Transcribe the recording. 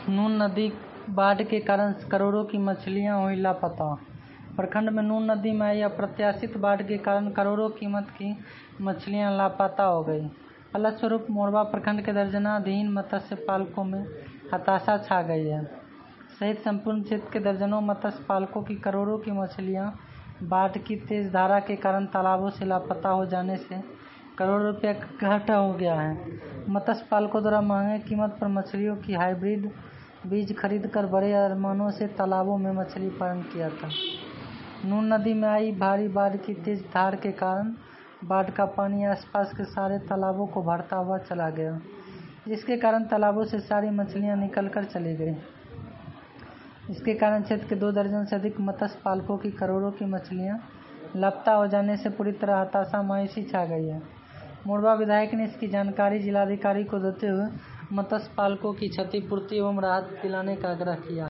नून नदी बाढ़ के कारण करोड़ों की मछलियां हुई लापता। प्रखंड में नून नदी में आई अप्रत्याशित बाढ़ के कारण करोड़ों कीमत की मछलियां लापता हो गई। फलस्वरूप मोरबा प्रखंड के दर्जनाधीन मत्स्य पालकों में हताशा छा गई है। सहित संपूर्ण क्षेत्र के दर्जनों मत्स्य पालकों की करोड़ों की मछलियां बाढ़ की तेज धारा के कारण तालाबों से लापता हो जाने से करोड़ों रुपये का घाटा हो गया है। मत्स्य पालकों द्वारा महंगे कीमत पर मछलियों की हाइब्रिड बीज खरीदकर बड़े अरमानों से तालाबों में मछली पालन किया था। नून नदी में आई भारी बाढ़ की तेज धार के कारण बाढ़ का पानी आसपास के सारे तालाबों को भरता हुआ चला गया, जिसके कारण तालाबों से सारी मछलियां निकलकर चली गई। इसके कारण क्षेत्र के 2 दर्जन से अधिक मत्स्य पालकों की करोड़ों की मछलियां लापता हो जाने से पूरी तरह हताशा मायूसी छा गई है। मोरबा विधायक ने इसकी जानकारी जिलाधिकारी को देते हुए मत्स्य पालकों की क्षतिपूर्ति एवं राहत दिलाने का आग्रह किया।